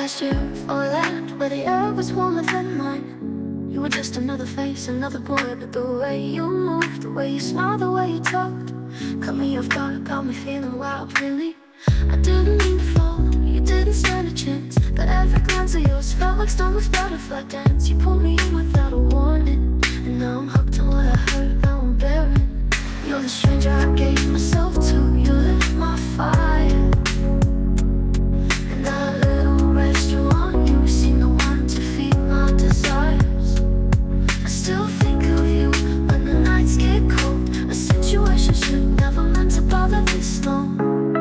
last year for a land where the air was warmer than mine. You were just another face, another boy, but the way you moved, the way you smiled, the way you talked, cut me off guard, got me feeling wild, really. I didn't mean to fall, you didn't stand a chance, but every glance of yours felt like Stonewall's butterfly dance. You pulled me in without a warning, and now I'm hooked on what I heard, now I'm bearing. You're the stranger I gave myself to, you lit my fire. And that little restaurant, you seemed the one to feed my desires. I still think of you when the nights get cold, a situation should never meant to bother this long.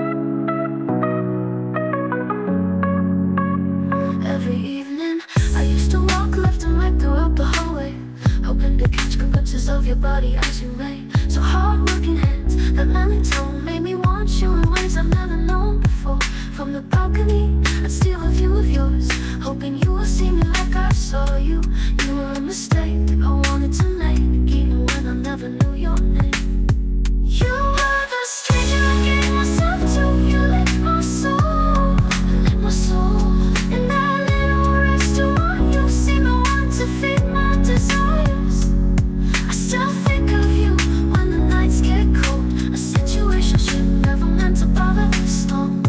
Every evening, I used to walk left and right throughout the hallway, hoping to catch glimpses of your body as you lay. So hard-working hands, that manly tone made me want you in ways I've never known before. From the balcony, I'd steal a view of yours, hoping you will see me like I saw you. You were a mistake I wanted to make, even when I never knew your name. You were the stranger I gave myself to, you lit my soul, lit my soul. In that little restaurant, you seemed the one to feed my desires. I still think of you when the nights get cold, a situation should never meant to bother this long.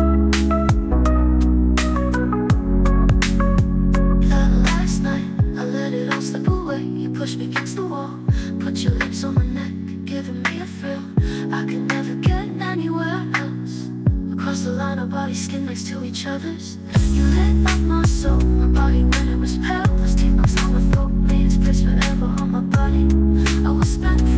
That last night, I let it all slip away. You pushed me against the wall, put your lips on my neck, giving me a thrill I could never get anywhere else. Across the line, our bodies skin next to each other's. You lit up my soul, my body when it was pale. Those teeth marks on my throat made its place forever on my body. I was spent